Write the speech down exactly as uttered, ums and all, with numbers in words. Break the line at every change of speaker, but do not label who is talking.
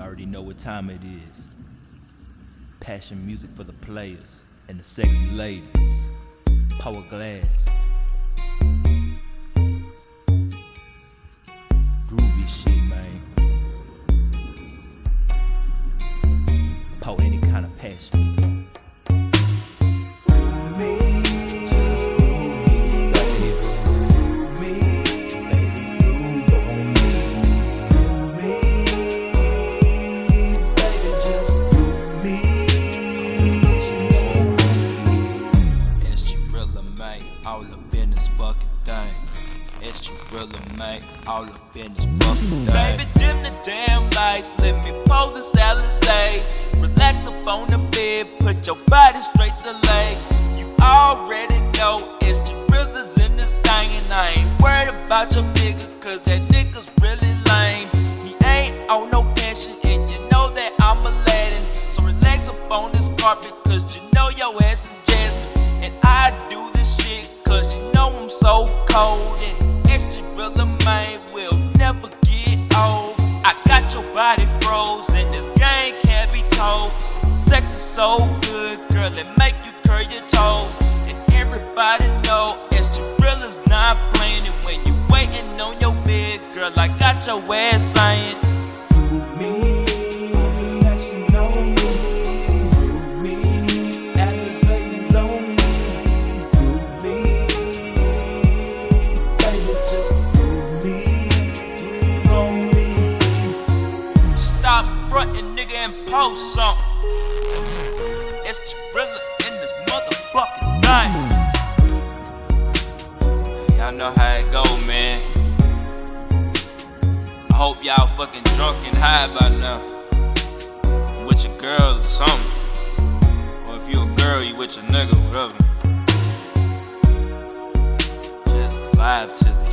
already know what time it is. Passion music for the players and the sexy ladies. Power Glass. Groovy shit, man. Pour any kind of passion. All up in this fucking thing. It's Trilla, man. All up in this fucking thing. Baby, dim the damn lights. Let me pour this Alizé. Relax up on the bed. Put your body straight to lay. You already know it's Trilla's in this thing. And I ain't worried about your nigga, cause that nigga's really lame. He ain't on no pension, and you know that I'm Aladdin. So relax up on this carpet, cause you know your ass is Jasmine. And I do cause you know I'm so cold, and it's Trilla, man, will never get old. I got your body froze, and this game can't be told. Sex is so good, girl, it make you curl your toes. And everybody know it's Trilla's not playing. And when you waiting on your bed, girl, I got your ass saying, me. Stop frontin', nigga, and post something. It's Trilla in this motherfucking thing. Y'all know how it go, man. I hope y'all fucking drunk and high by now. With your girl or something. Or if you a girl, you with your nigga, whatever. Just vibe to the